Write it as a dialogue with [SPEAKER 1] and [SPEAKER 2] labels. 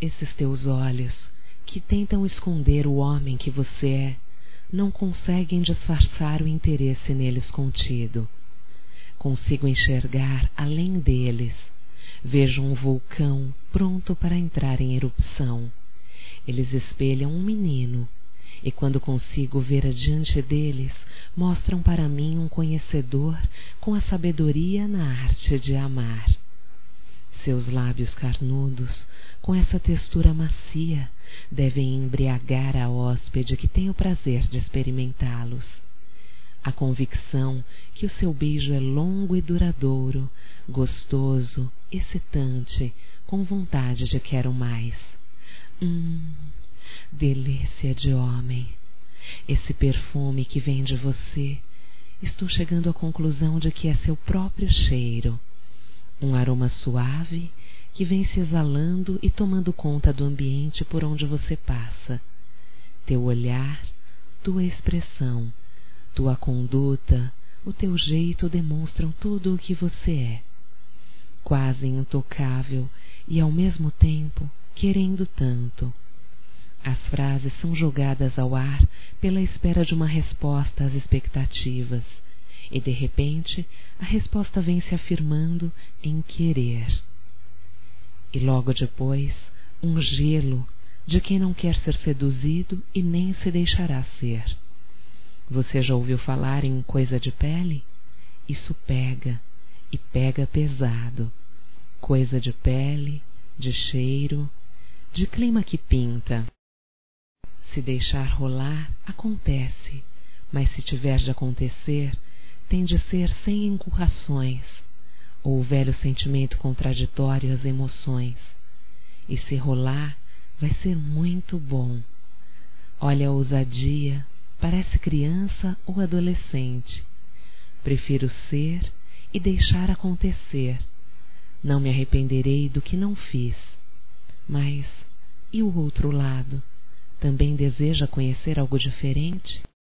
[SPEAKER 1] Esses teus olhos, que tentam esconder o homem que você é, não conseguem disfarçar o interesse neles contido. Consigo enxergar além deles. Vejo um vulcão pronto para entrar em erupção. Eles espelham um menino, e quando consigo ver adiante deles, mostram para mim um conhecedor com a sabedoria na arte de amar. Seus lábios carnudos, com essa textura macia, devem embriagar a hóspede que tem o prazer de experimentá-los. A convicção que o seu beijo é longo e duradouro, gostoso, excitante, com vontade de quero mais. Delícia de homem! Esse perfume que vem de você, estou chegando à conclusão de que é seu próprio cheiro. Um aroma suave que vem se exalando e tomando conta do ambiente por onde você passa. Teu olhar, tua expressão, tua conduta, o teu jeito demonstram tudo o que você é. Quase intocável e ao mesmo tempo querendo tanto. As frases são jogadas ao ar pela espera de uma resposta às expectativas, e de repente a resposta vem se afirmando em querer. E logo depois, um gelo de quem não quer ser seduzido e nem se deixará ser. Você já ouviu falar em coisa de pele? Isso pega, e pega pesado. Coisa de pele, de cheiro, de clima que pinta. Se deixar rolar, acontece, mas se tiver de acontecer, tem de ser sem encurrações, ou o velho sentimento contraditório às emoções. E se rolar, vai ser muito bom. Olha a ousadia, parece criança ou adolescente. Prefiro ser e deixar acontecer. Não me arrependerei do que não fiz. Mas, e o outro lado? Também deseja conhecer algo diferente?